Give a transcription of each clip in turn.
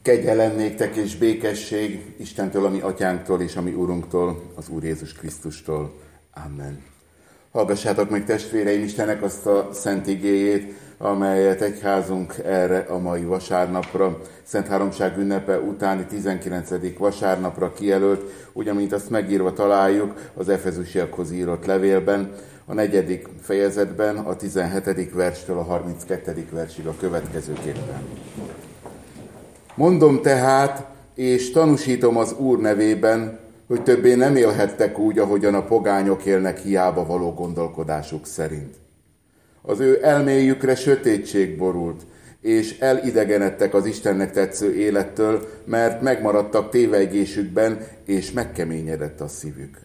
Kegyelem néktek és békesség Istentől, a mi atyánktól és a mi Urunktól, az Úr Jézus Krisztustól. Amen. Hallgassátok meg, testvéreim, Istennek azt a szent igéjét, amelyet egyházunk erre a mai vasárnapra, Szent Háromság ünnepe utáni 19. vasárnapra kijelölt, úgy, amint azt megírva találjuk az Efezusiakhoz írott levélben, a 4. fejezetben, a 17. verstől a 32. versig a következőképpen. Mondom tehát, és tanúsítom az Úr nevében, hogy többé nem élhettek úgy, ahogyan a pogányok élnek hiába való gondolkodásuk szerint. Az ő elméjükre sötétség borult, és elidegenedtek az Istennek tetsző élettől, mert megmaradtak tévejgésükben, és megkeményedett a szívük.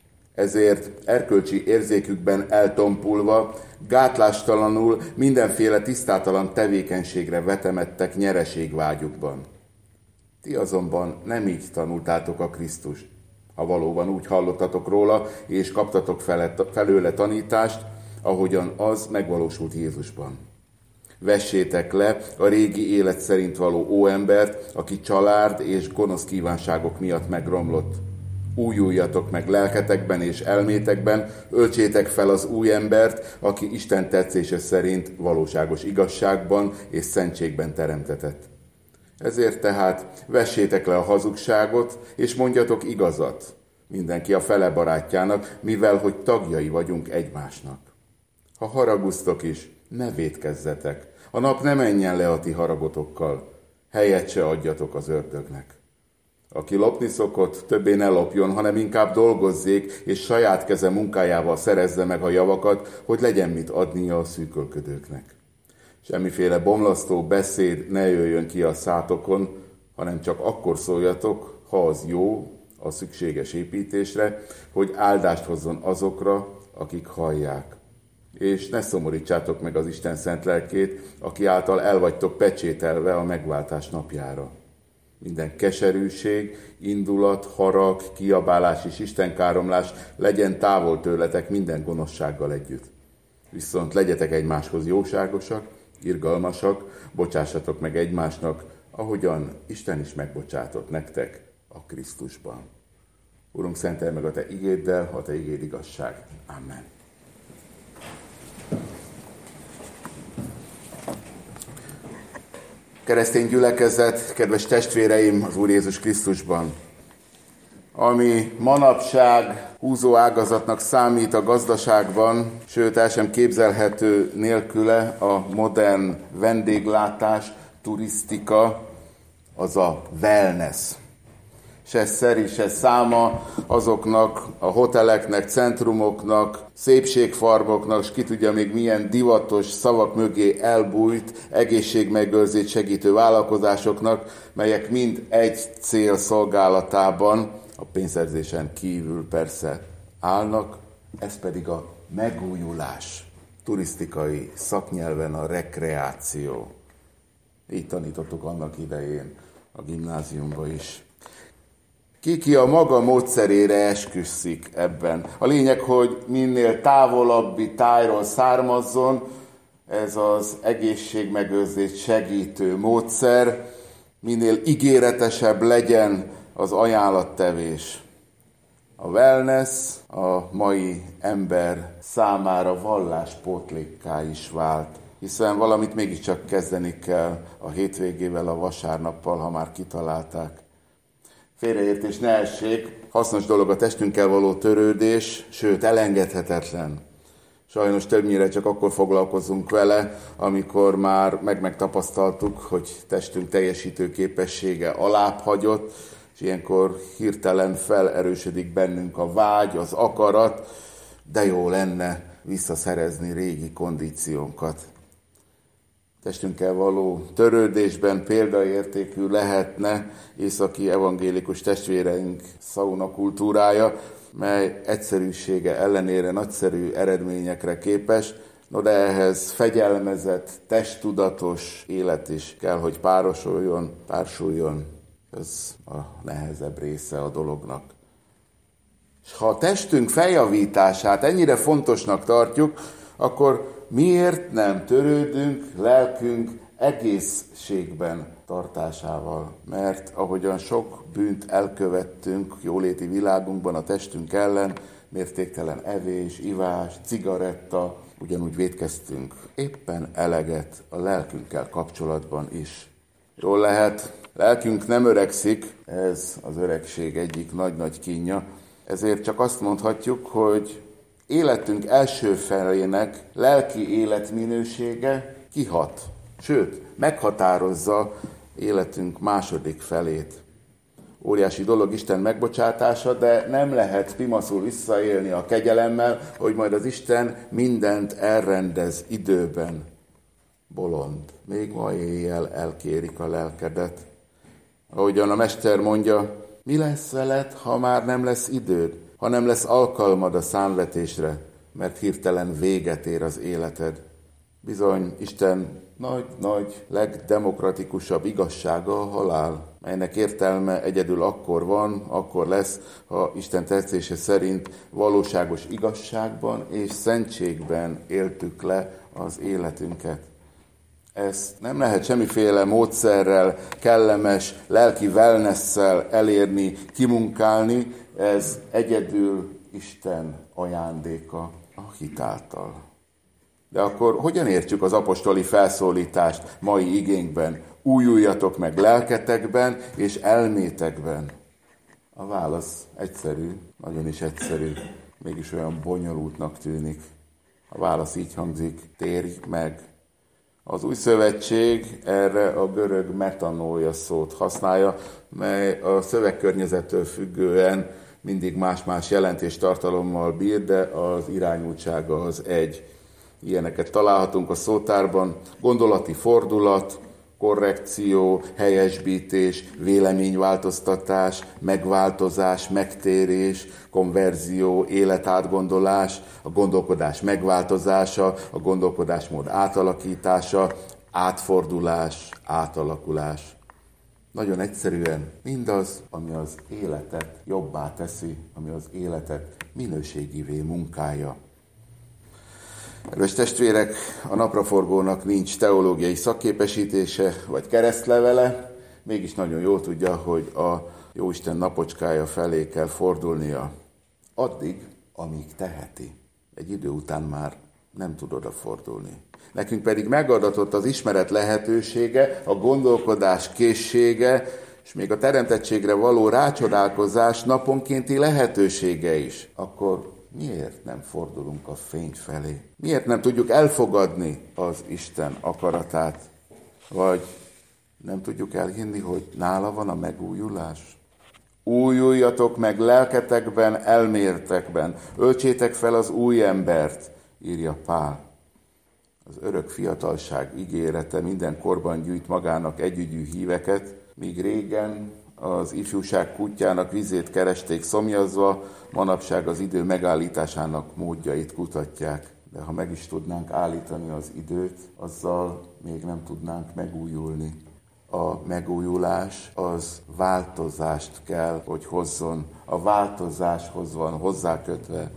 Ezért erkölcsi érzékükben eltompulva, gátlástalanul mindenféle tisztátalan tevékenységre vetemedtek nyereségvágyukban. Ti azonban nem így tanultátok a Krisztust, ha valóban úgy hallottatok róla, és kaptatok felőle tanítást, ahogyan az megvalósult Jézusban. Vessétek le a régi élet szerint való óembert, aki család és gonosz kívánságok miatt megromlott. Újuljatok meg lelketekben és elmétekben, öltsétek fel az új embert, aki Isten tetszése szerint valóságos igazságban és szentségben teremtetett. Ezért tehát vessétek le a hazugságot, és mondjatok igazat, mindenki a fele barátjának, mivel hogy tagjai vagyunk egymásnak. Ha haraguztok is, ne vétkezzetek, a nap ne menjen le a ti haragotokkal, helyet se adjatok az ördögnek. Aki lopni szokott, többé ne lopjon, hanem inkább dolgozzék, és saját keze munkájával szerezze meg a javakat, hogy legyen mit adnia a szűkölködőknek. Semmiféle bomlasztó beszéd ne jöjjön ki a szátokon, hanem csak akkor szóljatok, ha az jó, a szükséges építésre, hogy áldást hozzon azokra, akik hallják. És ne szomorítsátok meg az Isten szent lelkét, aki által el vagytok pecsételve a megváltás napjára. Minden keserűség, indulat, harag, kiabálás és istenkáromlás legyen távol tőletek minden gonoszsággal együtt. Viszont legyetek egymáshoz jóságosak, irgalmasak, bocsássatok meg egymásnak, ahogyan Isten is megbocsátott nektek a Krisztusban. Urunk, szentelj meg a te igéddel, a te igéd igazság. Amen. Keresztény gyülekezet, kedves testvéreim az Úr Jézus Krisztusban, ami manapság húzó ágazatnak számít a gazdaságban, sőt el sem képzelhető nélküle a modern vendéglátás, turisztika, az a wellness. Se szeri, se száma azoknak a hoteleknek, centrumoknak, szépségfarmoknak, és ki tudja még milyen divatos szavak mögé elbújt egészségmegőrzést segítő vállalkozásoknak, melyek mind egy cél szolgálatában, a pénzszerzésen kívül persze állnak, ez pedig a megújulás, turisztikai szaknyelven a rekreáció. Így tanítottuk annak idején a gimnáziumban is. Ki a maga módszerére esküszik ebben. A lényeg, hogy minél távolabbi tájról származzon ez az egészségmegőrzést segítő módszer, minél ígéretesebb legyen az ajánlattevés. A wellness a mai ember számára valláspótlékká is vált, hiszen valamit mégiscsak kezdeni kell a hétvégével, a vasárnappal, ha már kitalálták. Félreértés ne essék, hasznos dolog a testünkkel való törődés, sőt elengedhetetlen. Sajnos többnyire csak akkor foglalkozunk vele, amikor már megtapasztaltuk, hogy testünk teljesítő képessége alább hagyott, és ilyenkor hirtelen felerősödik bennünk a vágy, az akarat, de jó lenne visszaszerezni régi kondíciónkat. Testünkkel való törődésben példaértékű lehetne északi evangélikus testvéreink szauna kultúrája, mely egyszerűsége ellenére nagyszerű eredményekre képes, no de ehhez fegyelmezett, testtudatos élet is kell, hogy társuljon. Ez a nehezebb része a dolognak. És ha a testünk feljavítását ennyire fontosnak tartjuk, akkor miért nem törődünk lelkünk egészségben tartásával. Mert ahogyan sok bűnt elkövettünk jóléti világunkban a testünk ellen, mértéktelen evés, ivás, cigaretta, ugyanúgy vétkeztünk éppen eleget a lelkünkkel kapcsolatban is. Jól lehet, lelkünk nem öregszik, ez az öregség egyik nagy-nagy kínja, ezért csak azt mondhatjuk, hogy életünk első felének lelki életminősége kihat, sőt, meghatározza életünk második felét. Óriási dolog Isten megbocsátása, de nem lehet pimaszul visszaélni a kegyelemmel, hogy majd az Isten mindent elrendez időben. Bolond, még ma éjjel elkérik a lelkedet. Ahogyan a mester mondja, mi lesz veled, ha már nem lesz időd, ha nem lesz alkalmad a számvetésre, mert hirtelen véget ér az életed. Bizony, Isten nagy, legdemokratikusabb igazsága a halál, melynek értelme egyedül akkor van, akkor lesz, ha Isten tetszése szerint valóságos igazságban és szentségben éltük le az életünket. Ezt nem lehet semmiféle módszerrel, kellemes lelki wellnesszel elérni, kimunkálni, ez egyedül Isten ajándéka a hit által. De akkor hogyan értjük az apostoli felszólítást mai igénkben? Újuljatok meg lelketekben és elmétekben. A válasz egyszerű, nagyon is egyszerű, mégis olyan bonyolultnak tűnik. A válasz így hangzik, térj meg. Az Új Szövetség erre a görög metanóia szót használja, mely a szövegkörnyezettől függően mindig más-más jelentéstartalommal bír, de az irányultsága az egy. Ilyeneket találhatunk a szótárban: gondolati fordulat, korrekció, helyesbítés, véleményváltoztatás, megváltozás, megtérés, konverzió, életátgondolás, a gondolkodás megváltozása, a gondolkodásmód átalakítása, átfordulás, átalakulás. Nagyon egyszerűen mindaz, ami az életet jobbá teszi, ami az életet minőségivé munkálja. Kedves testvérek, a napraforgónak nincs teológiai szakképesítése vagy keresztlevele, mégis nagyon jól tudja, hogy a Jóisten napocskája felé kell fordulnia. Addig, amíg teheti. Egy idő után már nem tud odafordulni. Nekünk pedig megadatott az ismeret lehetősége, a gondolkodás készsége, és még a teremtettségre való rácsodálkozás naponkénti lehetősége is. Akkor miért nem fordulunk a fény felé? Miért nem tudjuk elfogadni az Isten akaratát? Vagy nem tudjuk elhinni, hogy nála van a megújulás? Újuljatok meg lelketekben, elméletekben, öltsétek fel az új embert, írja Pál. Az örök fiatalság ígérete minden korban gyűjt magának együgyű híveket, míg régen az ifjúság kutyának vizét keresték szomjazva, manapság az idő megállításának módjait kutatják. De ha meg is tudnánk állítani az időt, azzal még nem tudnánk megújulni. A megújulás az változást kell, hogy hozzon. A változáshoz van hozzákötve.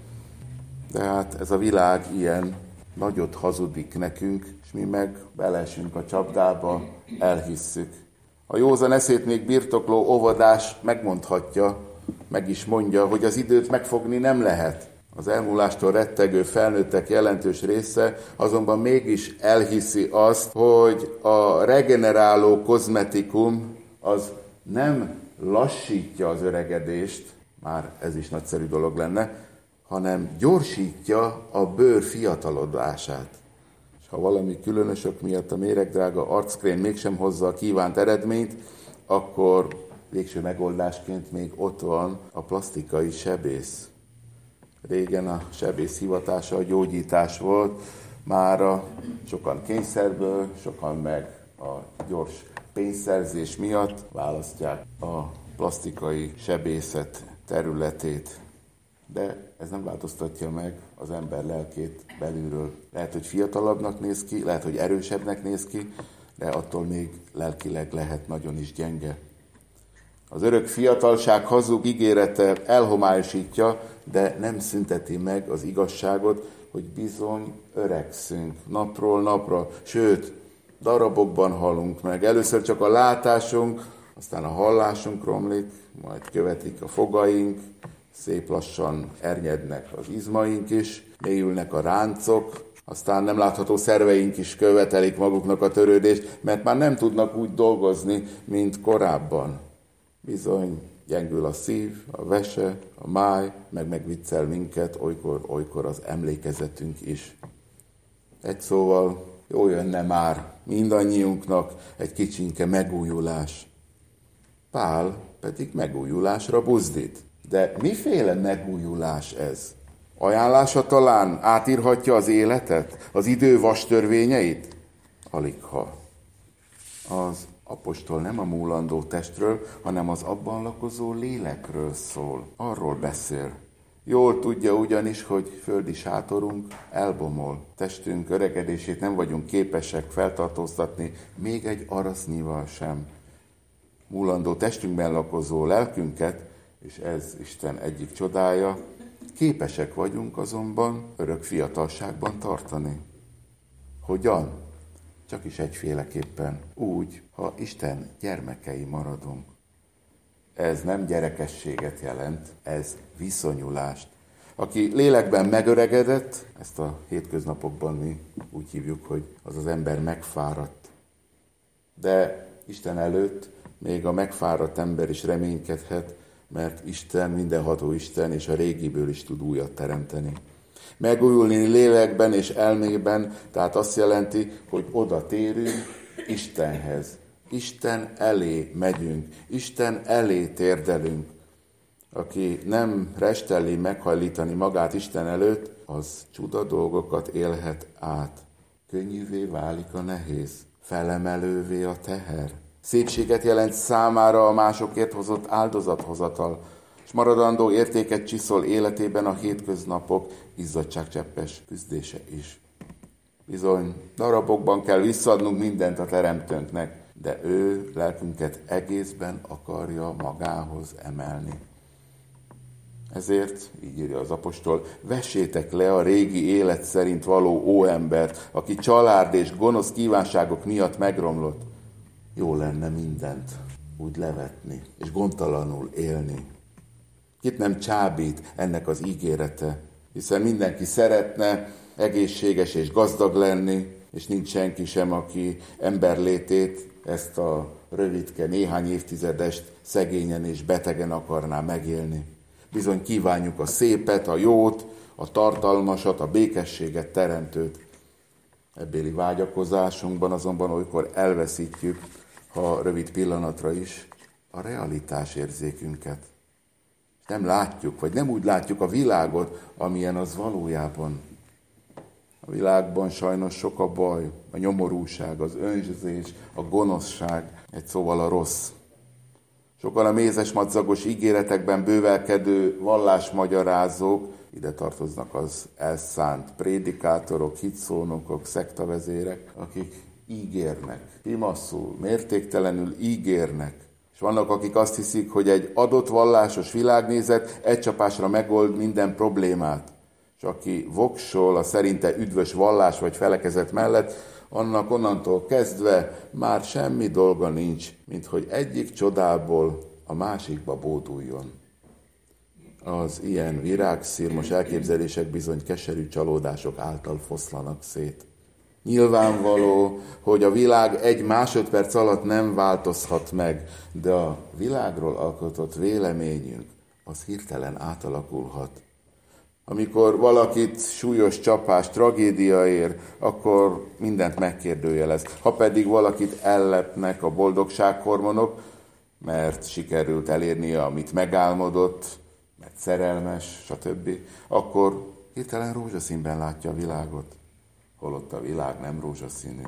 De hát ez a világ ilyen, nagyot hazudik nekünk, és mi meg beleesünk a csapdába, elhisszük. A józan eszét még birtokló óvodás megmondhatja, meg is mondja, hogy az időt megfogni nem lehet. Az elmúlástól rettegő felnőttek jelentős része azonban mégis elhiszi azt, hogy a regeneráló kozmetikum az nem lassítja az öregedést, már ez is nagyszerű dolog lenne, hanem gyorsítja a bőr fiatalodását. És ha valami különösök miatt a méregdrága arckrém mégsem hozza a kívánt eredményt, akkor végső megoldásként még ott van a plasztikai sebész. Régen a sebész hivatása a gyógyítás volt, mára sokan kényszerből, sokan meg a gyors pénzszerzés miatt választják a plasztikai sebészet területét. De ez nem változtatja meg az ember lelkét belülről. Lehet, hogy fiatalabbnak néz ki, lehet, hogy erősebbnek néz ki, de attól még lelkileg lehet nagyon is gyenge. Az örök fiatalság hazug ígérete elhomályosítja, de nem szünteti meg az igazságot, hogy bizony öregszünk napról napra, sőt, darabokban halunk meg. Először csak a látásunk, aztán a hallásunk romlik, majd követik a fogaink, szép lassan ernyednek az izmaink is, mélyülnek a ráncok, aztán nem látható szerveink is követelik maguknak a törődést, mert már nem tudnak úgy dolgozni, mint korábban. Bizony, gyengül a szív, a vese, a máj, megviccel minket, olykor az emlékezetünk is. Egy szóval, jó jönne már mindannyiunknak egy kicsinke megújulás. Pál pedig megújulásra buzdít. De miféle megújulás ez? Ajánlása talán átírhatja az életet, az idő vastörvényeit? Aligha. Az apostol nem a múlandó testről, hanem az abban lakozó lélekről szól. Arról beszél. Jól tudja ugyanis, hogy földi sátorunk elbomol. Testünk öregedését nem vagyunk képesek feltartóztatni, még egy arasznyival sem. Múlandó testünkben lakozó lelkünket, és ez Isten egyik csodája, képesek vagyunk azonban örök fiatalságban tartani. Hogyan? Csak is egyféleképpen. Úgy, ha Isten gyermekei maradunk. Ez nem gyerekességet jelent, ez viszonyulást. Aki lélekben megöregedett, ezt a hétköznapokban mi úgy hívjuk, hogy az az ember megfáradt. De Isten előtt még a megfáradt ember is reménykedhet, mert Isten, mindenható Isten, és a régiből is tud újat teremteni. Megújulni lélekben és elmében, tehát azt jelenti, hogy oda térünk Istenhez. Isten elé megyünk, Isten elé térdelünk. Aki nem restelli meghajlítani magát Isten előtt, az csuda dolgokat élhet át. Könnyűvé válik a nehéz, felemelővé a teher. Szépséget jelent számára a másokért hozott áldozathozatal, és maradandó értéket csiszol életében a hétköznapok izzadságcseppes küzdése is. Bizony, darabokban kell visszaadnunk mindent a Teremtőnknek, de ő lelkünket egészben akarja magához emelni. Ezért, így írja az apostol, vessétek le a régi élet szerint való óembert, aki család és gonosz kívánságok miatt megromlott. Jó lenne mindent úgy levetni, és gondtalanul élni. Kit nem csábít ennek az ígérete, hiszen mindenki szeretne egészséges és gazdag lenni, és nincs senki sem, aki emberlétét, ezt a rövidke néhány évtizedest szegényen és betegen akarná megélni. Bizony kívánjuk a szépet, a jót, a tartalmasat, a békességet, teremtőt. Ebbéli vágyakozásunkban azonban olykor elveszítjük, ha rövid pillanatra is, a realitás érzékünket. Nem látjuk, vagy nem úgy látjuk a világot, amilyen az valójában. A világban sajnos sok a baj, a nyomorúság, az önzés, a gonoszság, egy szóval a rossz. Sokan a mézesmadzagos ígéretekben bővelkedő vallásmagyarázók, ide tartoznak az elszánt prédikátorok, hitszónokok, szektavezérek, akik ígérnek, imaszul, mértéktelenül ígérnek. És vannak, akik azt hiszik, hogy egy adott vallásos világnézet egy csapásra megold minden problémát. És aki voksol a szerinte üdvös vallás vagy felekezet mellett, annak onnantól kezdve már semmi dolga nincs, mint hogy egyik csodából a másikba bóduljon. Az ilyen virágszirmos elképzelések bizony keserű csalódások által foszlanak szét. Nyilvánvaló, hogy a világ egy másodperc alatt nem változhat meg, de a világról alkotott véleményünk az hirtelen átalakulhat. Amikor valakit súlyos csapás, tragédia ér, akkor mindent megkérdőjelez. Ha pedig valakit ellepnek a boldogsághormonok, mert sikerült elérnie, amit megálmodott, mert szerelmes, stb., akkor hirtelen rózsaszínben látja a világot, holott a világ nem rózsaszínű.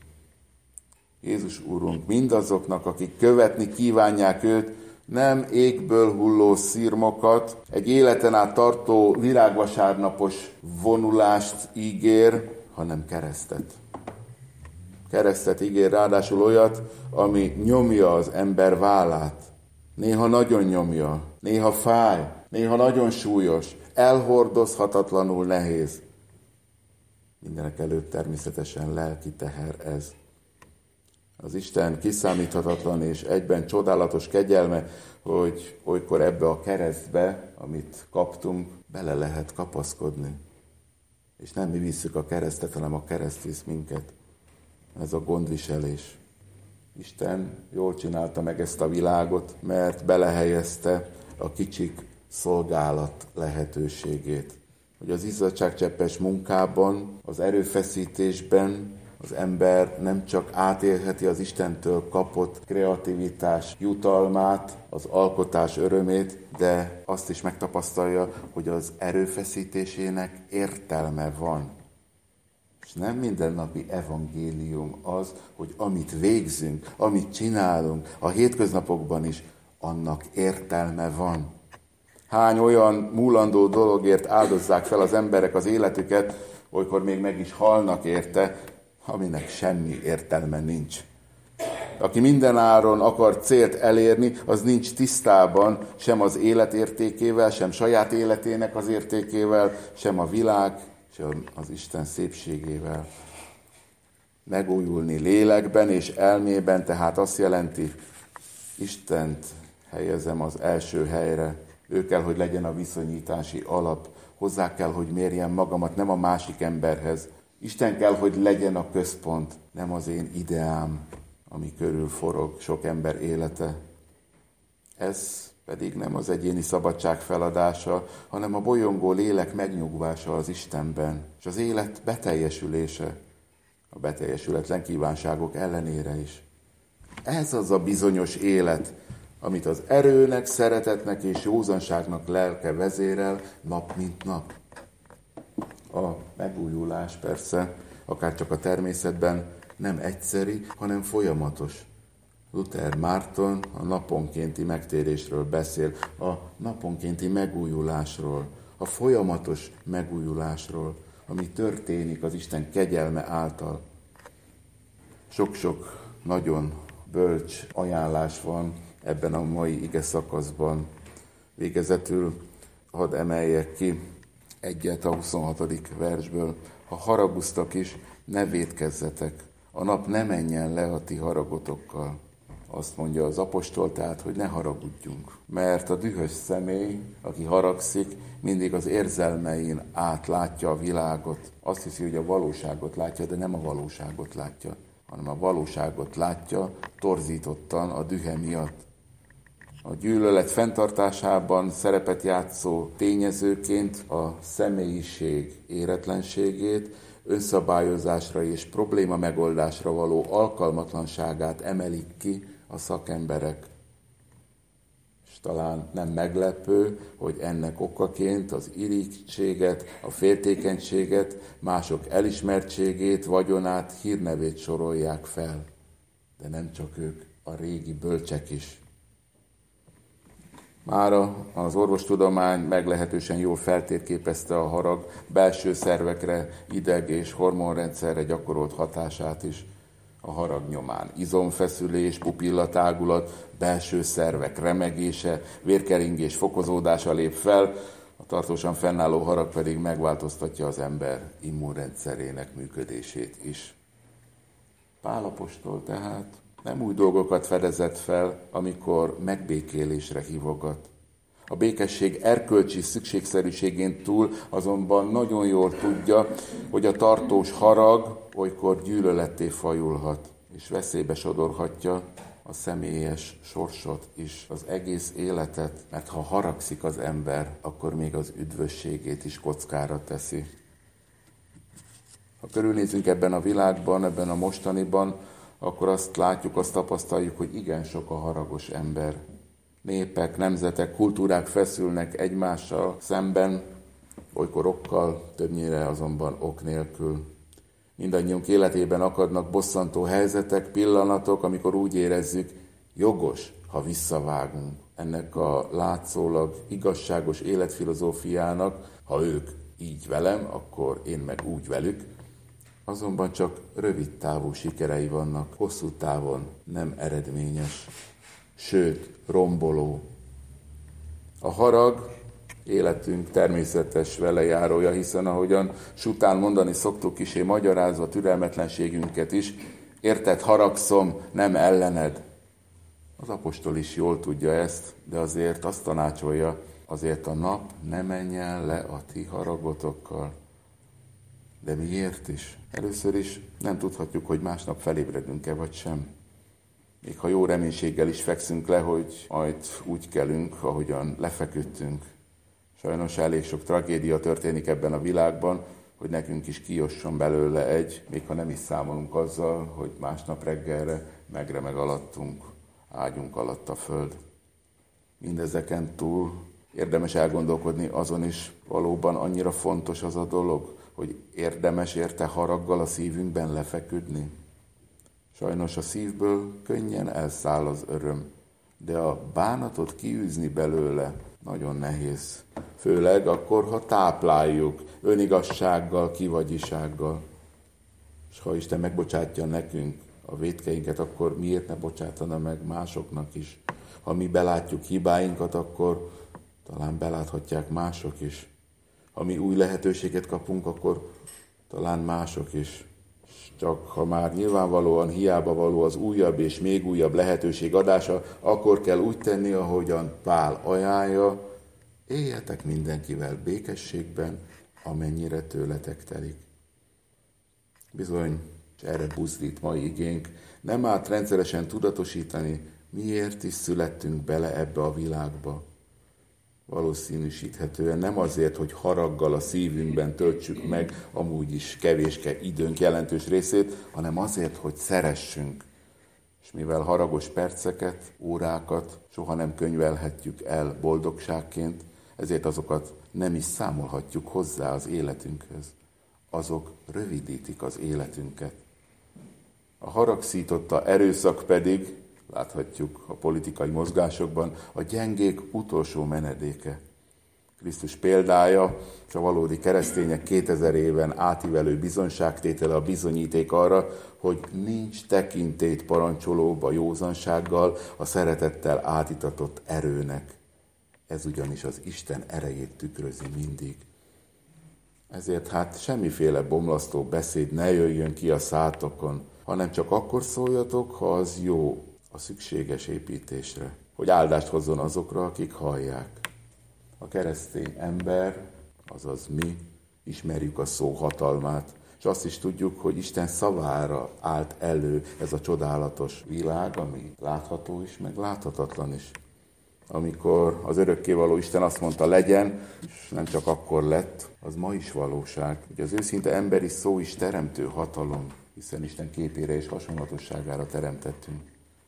Jézus Úrunk mindazoknak, akik követni kívánják őt, nem égből hulló szirmokat, egy életen át tartó virágvasárnapos vonulást ígér, hanem keresztet. Keresztet ígér, ráadásul olyat, ami nyomja az ember vállát. Néha nagyon nyomja, néha fáj, néha nagyon súlyos, elhordozhatatlanul nehéz. Mindenek előtt természetesen lelki teher ez. Az Isten kiszámíthatatlan és egyben csodálatos kegyelme, hogy olykor ebbe a keresztbe, amit kaptunk, bele lehet kapaszkodni. És nem mi visszük a keresztet, hanem a kereszt visz minket. Ez a gondviselés. Isten jól csinálta meg ezt a világot, mert belehelyezte a kicsik szolgálat lehetőségét. Hogy az izzadságcseppes munkában, az erőfeszítésben az ember nem csak átélheti az Istentől kapott kreativitás jutalmát, az alkotás örömét, de azt is megtapasztalja, hogy az erőfeszítésének értelme van. És nem mindennapi evangélium az, hogy amit végzünk, amit csinálunk, a hétköznapokban is, annak értelme van. Hány olyan múlandó dologért áldozzák fel az emberek az életüket, olykor még meg is halnak érte, aminek semmi értelme nincs. Aki mindenáron akar célt elérni, az nincs tisztában sem az élet értékével, sem saját életének az értékével, sem a világ, sem az Isten szépségével. Megújulni lélekben és elmében, tehát azt jelenti, Istent helyezem az első helyre. Ő kell, hogy legyen a viszonyítási alap. Hozzá kell, hogy mérjem magamat, nem a másik emberhez. Isten kell, hogy legyen a központ, nem az én ideám, ami körül forog sok ember élete. Ez pedig nem az egyéni szabadság feladása, hanem a bolyongó lélek megnyugvása az Istenben, és az élet beteljesülése, a beteljesületlen kívánságok ellenére is. Ez az a bizonyos élet, amit az erőnek, szeretetnek és józanságnak lelke vezérel nap mint nap. A megújulás persze, akár csak a természetben nem egyszeri, hanem folyamatos. Luther Márton a naponkénti megtérésről beszél, a naponkénti megújulásról, a folyamatos megújulásról, ami történik az Isten kegyelme által. Sok-sok nagyon bölcs ajánlás van ebben a mai ige szakaszban. Végezetül hadd emeljek ki egyet a 26. versből. Ha haraguztak is, ne vétkezzetek, a nap ne menjen le a ti haragotokkal. Azt mondja az apostol, tehát, hogy ne haragudjunk. Mert a dühös személy, aki haragszik, mindig az érzelmein átlátja a világot. Azt hiszi, hogy a valóságot látja, de nem a valóságot látja, hanem a valóságot látja torzítottan a dühe miatt. A gyűlölet fenntartásában szerepet játszó tényezőként a személyiség éretlenségét, önszabályozásra és probléma megoldásra való alkalmatlanságát emelik ki a szakemberek. És talán nem meglepő, hogy ennek okaként az irigységet, a féltékenységet, mások elismertségét, vagyonát, hírnevét sorolják fel. De nem csak ők, a régi bölcsek is. Mára az orvostudomány meglehetősen jól feltérképezte a harag belső szervekre, ideg- és hormonrendszerre gyakorolt hatását is. A harag nyomán izomfeszülés, pupillatágulat, belső szervek remegése, vérkeringés fokozódása lép fel, a tartósan fennálló harag pedig megváltoztatja az ember immunrendszerének működését is. Pál apostol tehát nem új dolgokat fedezett fel, amikor megbékélésre hívogat. A békesség erkölcsi szükségszerűségén túl azonban nagyon jól tudja, hogy a tartós harag olykor gyűlöletté fajulhat, és veszélybe sodorhatja a személyes sorsot is, az egész életet, mert ha haragszik az ember, akkor még az üdvösségét is kockára teszi. Ha körülnézünk ebben a világban, ebben a mostaniban, akkor azt látjuk, azt tapasztaljuk, hogy igen sok a haragos ember. Népek, nemzetek, kultúrák feszülnek egymással szemben, olykor okkal, többnyire azonban ok nélkül. Mindannyiunk életében akadnak bosszantó helyzetek, pillanatok, amikor úgy érezzük, jogos, ha visszavágunk. Ennek a látszólag igazságos életfilozófiának, ha ők így velem, akkor én meg úgy velük, azonban csak rövid távú sikerei vannak, hosszú távon nem eredményes, sőt, romboló. A harag életünk természetes velejárója, hiszen ahogyan sután mondani szoktuk kisé magyarázva türelmetlenségünket is, Érted haragszom, nem ellened. Az apostol is jól tudja ezt, de azért azt tanácsolja, azért a nap ne menjen le a ti haragotokkal. De miért is? Először is nem tudhatjuk, hogy másnap felébredünk-e vagy sem. Még ha jó reménységgel is fekszünk le, hogy majd úgy kelünk, ahogyan lefeküdtünk. Sajnos elég sok tragédia történik ebben a világban, hogy nekünk is kijosson belőle egy, még ha nem is számolunk azzal, hogy másnap reggelre megremeg alattunk, ágyunk alatt a föld. Mindezeken túl érdemes elgondolkodni azon is, valóban annyira fontos az a dolog, hogy érdemes érte haraggal a szívünkben lefeküdni. Sajnos a szívből könnyen elszáll az öröm, de a bánatot kiűzni belőle nagyon nehéz. Főleg akkor, ha tápláljuk önigazsággal, kivagyisággal. És ha Isten megbocsátja nekünk a vétkeinket, akkor miért ne bocsátana meg másoknak is? Ha mi belátjuk hibáinkat, akkor talán beláthatják mások is. Ha mi új lehetőséget kapunk, akkor talán mások is. Csak ha már nyilvánvalóan hiába való az újabb és még újabb lehetőség adása, akkor kell úgy tenni, ahogyan Pál ajánlja, éljetek mindenkivel békességben, amennyire tőletek telik. Bizony, és erre buzdít mai igénk, nem árt rendszeresen tudatosítani, miért is születtünk bele ebbe a világba. Valószínűsíthetően nem azért, hogy haraggal a szívünkben töltsük meg amúgy is kevéske időnk jelentős részét, hanem azért, hogy szeressünk. És mivel haragos perceket, órákat soha nem könyvelhetjük el boldogságként, ezért azokat nem is számolhatjuk hozzá az életünkhöz. Azok rövidítik az életünket. A haragszította erőszak pedig, láthatjuk a politikai mozgásokban, a gyengék utolsó menedéke. Krisztus példája, és a valódi keresztények 2000 éven átívelő bizonyságtétele a bizonyíték arra, hogy nincs tekintélyt parancsolóbb a józansággal, a szeretettel átitatott erőnek. Ez ugyanis az Isten erejét tükrözi mindig. Ezért hát semmiféle bomlasztó beszéd ne jöjjön ki a szátokon, hanem csak akkor szóljatok, ha az jó a szükséges építésre, hogy áldást hozzon azokra, akik hallják. A keresztény ember, azaz mi, ismerjük a szó hatalmát, és azt is tudjuk, hogy Isten szavára állt elő ez a csodálatos világ, ami látható is, meg láthatatlan is. Amikor az örökkévaló Isten azt mondta, legyen, és nem csak akkor lett, az ma is valóság. Ugye az őszinte emberi szó is teremtő hatalom, hiszen Isten képére és hasonlatosságára teremtettünk.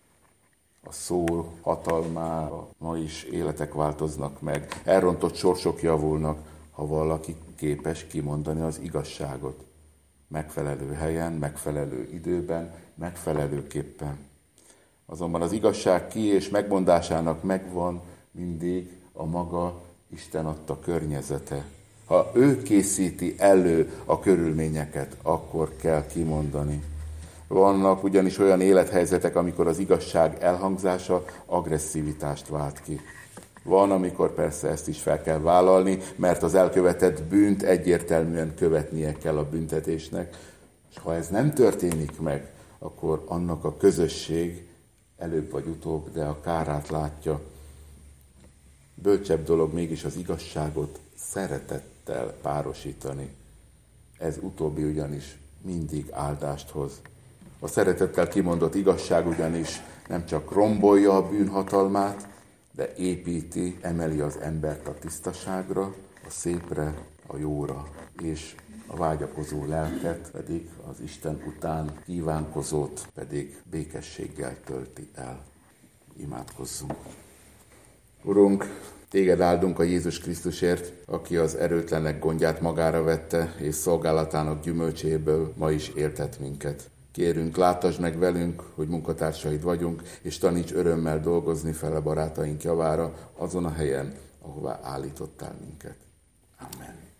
A szó hatalmára ma is életek változnak meg, elrontott sorsok javulnak, ha valaki képes kimondani az igazságot. Megfelelő helyen, megfelelő időben, megfelelőképpen. Azonban az igazság ki és megmondásának megvan mindig a maga Isten adta környezete. Ha ő készíti elő a körülményeket, akkor kell kimondani. Vannak ugyanis olyan élethelyzetek, amikor az igazság elhangzása agresszivitást vált ki. Van, amikor persze ezt is fel kell vállalni, mert az elkövetett bűnt egyértelműen követnie kell a büntetésnek, és ha ez nem történik meg, akkor annak a közösség előbb vagy utóbb, de a kárát látja. Bölcsebb dolog mégis az igazságot szeretettel párosítani. Ez utóbbi ugyanis mindig áldást hoz. A szeretettel kimondott igazság ugyanis nem csak rombolja a bűnhatalmát, de építi, emeli az embert a tisztaságra, a szépre, a jóra, és a vágyakozó lelket pedig az Isten után kívánkozót pedig békességgel tölti el. Imádkozzunk! Urunk, téged áldunk a Jézus Krisztusért, aki az erőtlenek gondját magára vette, és szolgálatának gyümölcséből ma is éltet minket. Kérünk, láttasd meg velünk, hogy munkatársaid vagyunk, és taníts örömmel dolgozni fele barátaink javára azon a helyen, ahová állítottál minket. Amen.